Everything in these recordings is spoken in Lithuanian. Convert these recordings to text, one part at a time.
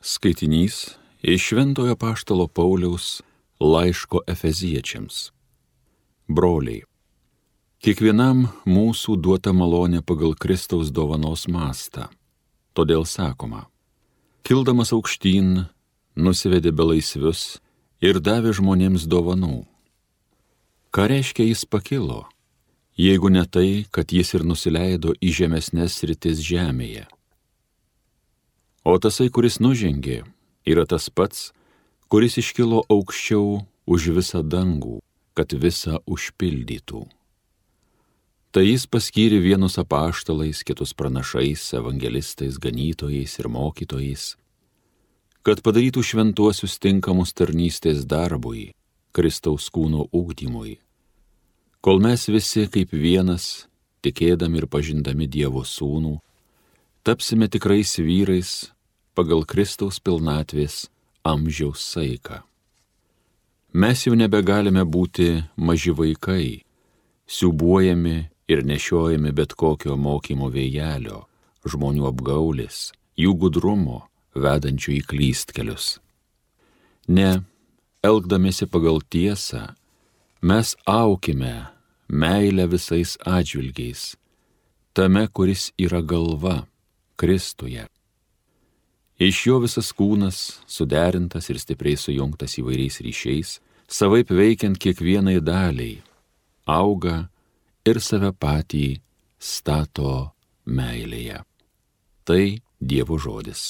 Skaitinys iš Šventojo apaštalo Pauliaus laiško Efeziečiams. Broliai, kiekvienam mūsų duota malonė pagal Kristaus dovanos mastą. Todėl sakoma, kildamas aukštyn, nusivedė belaisvius ir davė žmonėms dovanų. Ką reiškia jis pakilo, jeigu ne tai, kad jis ir nusileido į žemesnes sritis žemėje? O tasai, kuris nužengė, yra tas pats, kuris iškilo aukščiau už visą dangų, kad visą užpildytų. Tai jis paskyrė vienus apaštalais, kitus pranašais, evangelistais, ganytojais ir mokytojais, kad padarytų šventuosius tinkamus tarnystės darbui, Kristaus kūno ugdymui, kol mes visi kaip vienas, tikėdami ir pažindami Dievo sūnų, tapsime tikrais vyrais pagal Kristaus pilnatvės amžiaus saiką. Mes jau nebegalime būti maži vaikai, siūbuojami ir nešiojami bet kokio mokymo vėjelio, žmonių apgaulės, jų gudrumo, vedančių į klystkelius. Ne, elgdamiesi pagal tiesą, mes aukime meilę visais atžvilgiais, tame, kuris yra galva, Kristuje. Iš jo visas kūnas, suderintas ir stipriai sujungtas įvairiais ryšiais, savaip veikiant kiekvienai daliai, auga ir save patį stato meilėje. Tai Dievo žodis.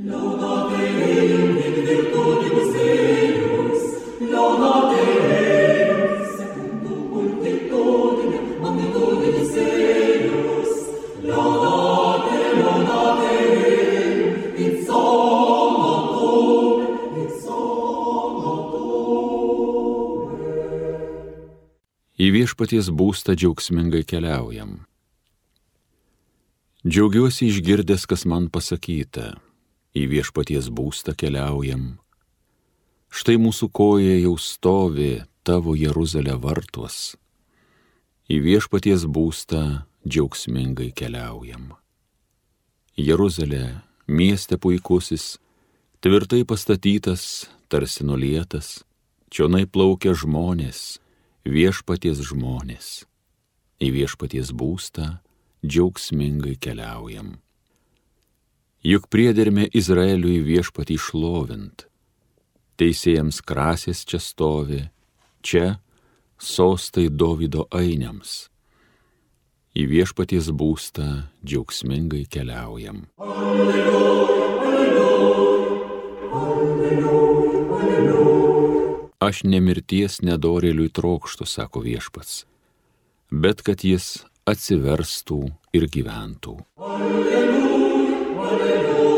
Į viešpaties būstą džiaugsmingai keliaujam. Džiaugiuosi išgirdęs, kas man pasakyta, į viešpaties būstą keliaujam. Štai mūsų koja jau stovi tavo Jeruzalė vartuos. Į viešpaties būstą džiaugsmingai keliaujam. Jeruzalė, mieste puikusis, tvirtai pastatytas, tarsi nulietas, čionai plaukia žmonės, viešpaties žmonės. Į viešpaties būstą džiaugsmingai keliaujam. Juk priedermė Izraeliui viešpatį šlovint. Teisėjams krasės čia stovi, čia sostai Dovydo ainiams. Į viešpaties būstą džiaugsmingai keliaujam. Alleluja, alleluja, alleluja, alleluja. Aš ne mirties nedorėliui trokštu, sako viešpats, bet kad jis atsiverstų ir gyventų. Alleluja, alleluja.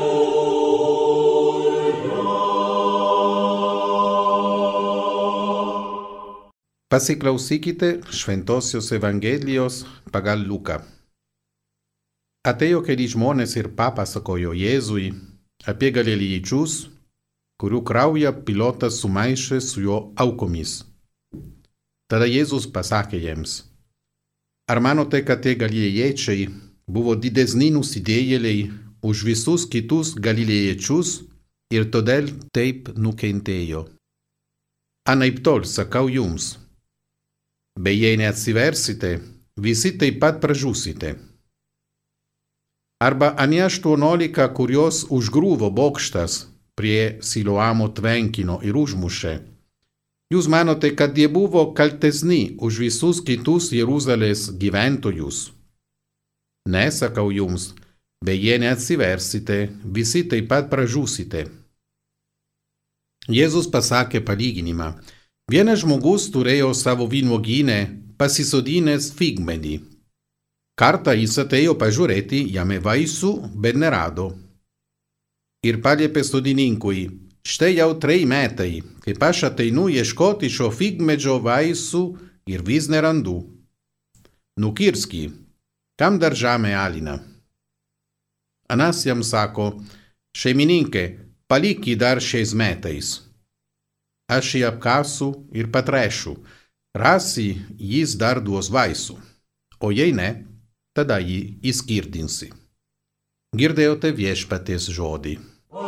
Pasiklausykite Šventosios Evangelijos pagal Luką. Atėjo keli žmonės ir papasakojo Jėzui apie galilėjiečius, kurių kraują Pilotas sumaišė su jo aukomis. Tada Jėzus pasakė jiems, ar manote, kad tie galilėjiečiai buvo didesni nusidėjėliai už visus kitus galilėjiečius ir todėl taip nukentėjo? Anaiptol, sakau jums, bet jei neatsiversite, visi taip pat pražūsite. Arba anie 18, kurios užgriuvo bokštas prie Siloamo tvenkinio ir užmušė. Jūs manote, kad jie buvo kaltesni už visus kitus Jeruzalės gyventojus? Ne, sakau jums, bet jei neatsiversite, visi taip pat pražūsite. Jėzus pasakė palyginimą. Vienas žmogus turėjo savo vynuogyne pasisodinęs figmedį. Kartą jis atėjo pažiūrėti jame vaisių, bet nerado. Ir paliepė sodininkui, štai jau 3 metai, kaip aš ateinu ieškoti šio figmedžio vaisių ir vis nerandu. Nukirsk jį, kam dar žemė alina? Anas jam sako, šeimininke, palik jį dar 6 metais. Aš jį apkasiu ir patręšiu, rasi jis dar duos vaisių, o jei ne, tada jį įskirdinsi. Girdėjote viešpaties žodį.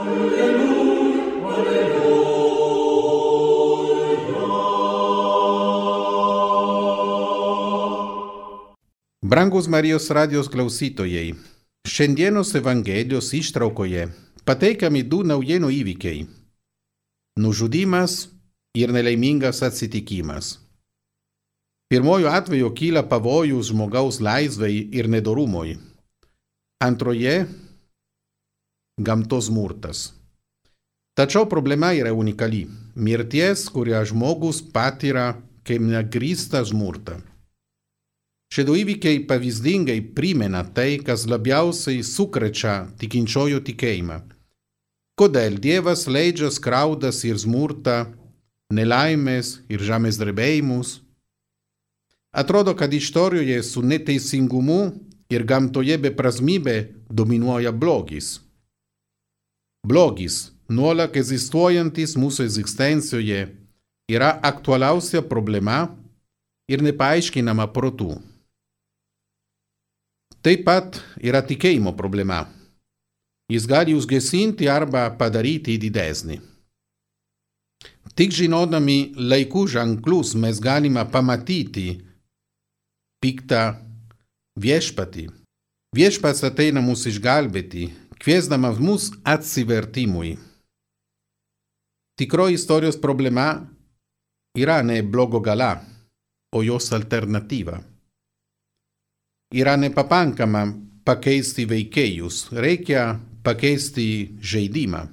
Brangus Marijos radijos klausytojai, šiandienos Evangelijos ištraukoje pateikiami du naujienų įvykiai – nužudymas ir nelaimingas atsitikimas. Pirmojo atveju kyla pavojus žmogaus laisvei ir nedorumui. Antroje – gamtos smurtas. Tačiau problema yra unikali – mirties, kurią žmogus patiria kaip negrįstą smurtą. Šie du įvykiai pavyzdingai primena tai, kas labiausiai sukrečia tikinčiojo tikėjimą. Kodėl Dievas leidžia skriaudas ir smurtą, nelaimės ir žemės drebėjimus? Atrodo, kad istorijoje su neteisingumu ir gamtoje beprasmybė dominuoja blogis. Blogis, nuolat egzistuojantis mūsų egzistencijoje, yra aktualiausia problema ir nepaaiškinama protu. Taip pat yra tikėjimo problema. Jis gali užgesinti arba padaryti didesnį. Tik žinodami laikų ženklus mes galime pamatyti piktą viešpatį. Viešpats ateina mus išgelbėti, kviesdamas mus atsivertimui. Tikroji istorijos problema yra ne blogo gala, o jos alternatyva. Yra nepakankama pakeisti veikėjus, reikia pakeisti žaidimą.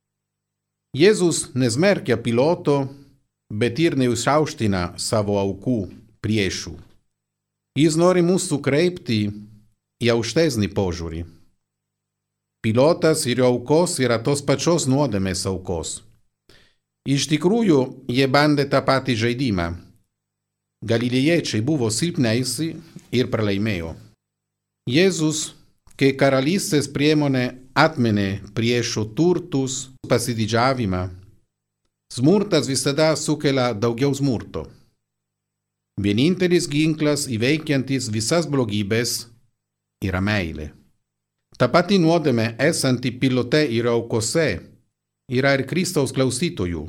Jėzus nesmerkia Piloto, bet ir neužaukština savo aukų priešų. Jis nori mus sukreipti į aukštesnį požiūrį. Pilotas ir jo aukos yra tos pačios nuodėmės aukos. Iš tikrųjų, jie bandė tą patį žaidimą. Galilėjiečiai buvo silpnesni ir pralaimėjo. Jėzus, kai karalystės priemonė atmenė priešo turtus, pasididžiavimą, smurtas visada sukelia daugiau smurto. Vienintelis ginklas įveikiantis visas blogybės yra meilė. Ta pati nuodėmė esanti Pilote ir aukose yra ir Kristaus klausytojų.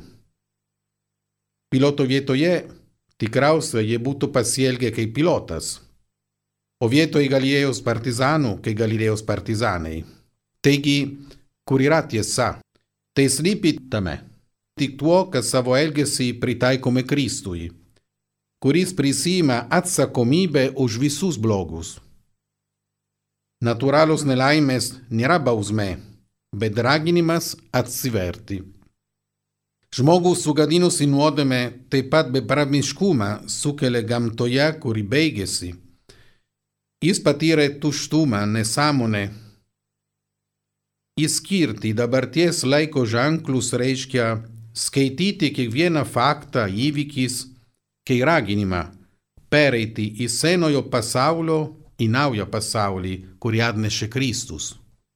Piloto vietoje tikriausiai jie būtų pasielgę kaip Pilotas, o vietoj Galilėjos partizanų kaip Galilėjos partizanai. Taigi, kur yra tiesa? Tai slypi tame, tik tuo, kad savo elgesį pritaikome Kristui, kuris prisiima atsakomybę už visus blogus. Natūralios nelaimės nėra bausmė, bet raginimas atsiverti. Žmogus sugadinusi nuodėmę taip pat beprasmiškumą sukelia gamtoje, kuri baigėsi. Jis patyrė tuštumą, nesąmonę. Išskirti dabarties laiko ženklus reiškia skaityti kiekvieną faktą, įvykis, kai raginimą pereiti į senojo pasaulio į naują pasaulį, kurį atnešė Kristus.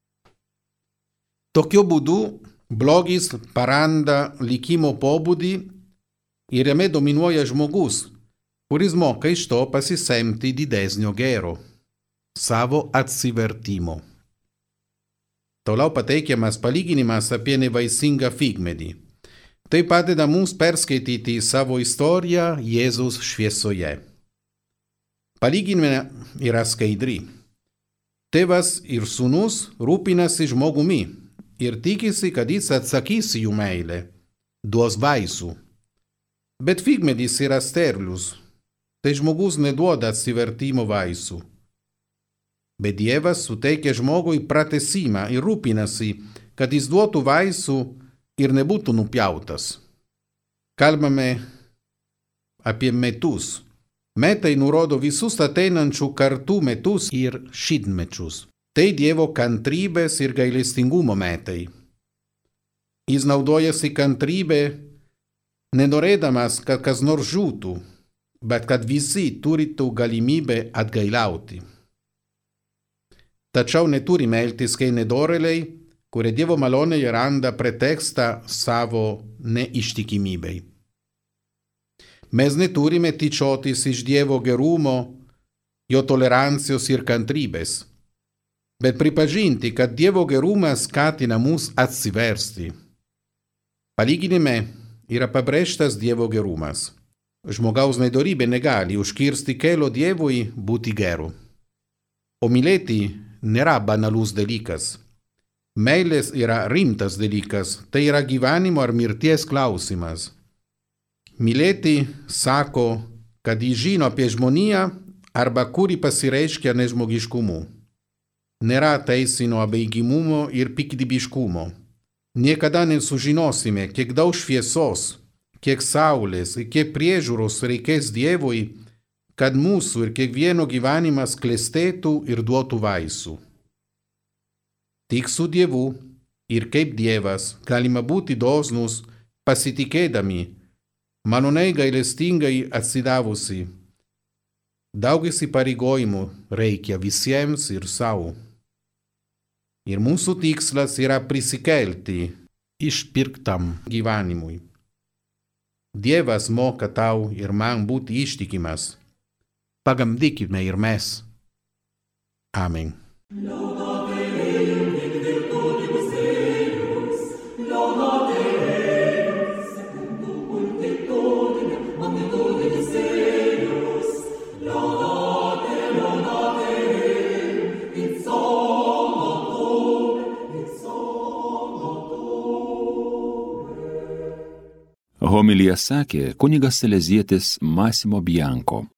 Tokiu būdu blogis paranda likimo pobūdį ir jame dominuoja žmogus, kuris moka iš to pasisemti didesnio gėrio, savo atsivertimo. Toliau pateikiamas palyginimas apie nevaisingą figmedį. Tai padeda mums perskaityti savo istoriją Jėzaus šviesoje. Palyginime yra skaidri. Tėvas ir sūnus rūpinasi žmogumi ir tikisi, kad jis atsakys jų meilę, duos vaisių. Bet figmedis yra sterlius, tai žmogus neduoda atsivertimo vaisių. Bet Dievas suteikia žmogui pratesimą ir rūpinasi, kad jis duotų vaisių ir nebūtų nupjautas. Kalbame apie metus. Metai nurodo visus ateinančių kartų metus ir šimtmečius. Tai Dievo kantrybės ir gailestingumo metai. Jis naudojasi kantrybę, nenorėdamas, kad kas nors žūtų, bet kad visi turėtų galimybę atgailauti. Tačiau neturime elgtis kaip nedorėliai, kurie Dievo malonėje randa pretekstą savo neištikimybei. Mes neturime tyčiotis iš Dievo gerumo, jo tolerancijos ir kantrybės. bet pripažinti, kad Dievo gerumas skatina mus atsiversti. Palyginime yra pabrėžtas Dievo gerumas. Žmogaus nedorybė negali užkirsti kelio Dievui būti geru. O mylėti nėra banalus dalykas. Meilės yra rimtas dalykas, tai yra gyvenimo ar mirties klausimas. Mylėti sako, kad jis žino apie žmoniją arba kuri pasireiškia nežmogiškumu. Nėra teisino abejingumo ir piktybiškumo. Niekada nesužinosime, kiek daug šviesos, kiek saulės ir kiek priežiūros reikės Dievui, kad mūsų ir kiekvieno gyvenimas klestėtų ir duotų vaisių. Tik su Dievu ir kaip Dievas galima būti dosnus pasitikėdami, maloniai gailestingai atsidavusi. Daug įsipareigojimų reikia visiems ir sau. Ir mūsų tikslas yra prisikelti išpirktam gyvenimui. Dievas moka tau ir man būti ištikimas. Pagimdykime ir mes. Amen. Homiliją sakė kunigas salezietis Massimo Bianco.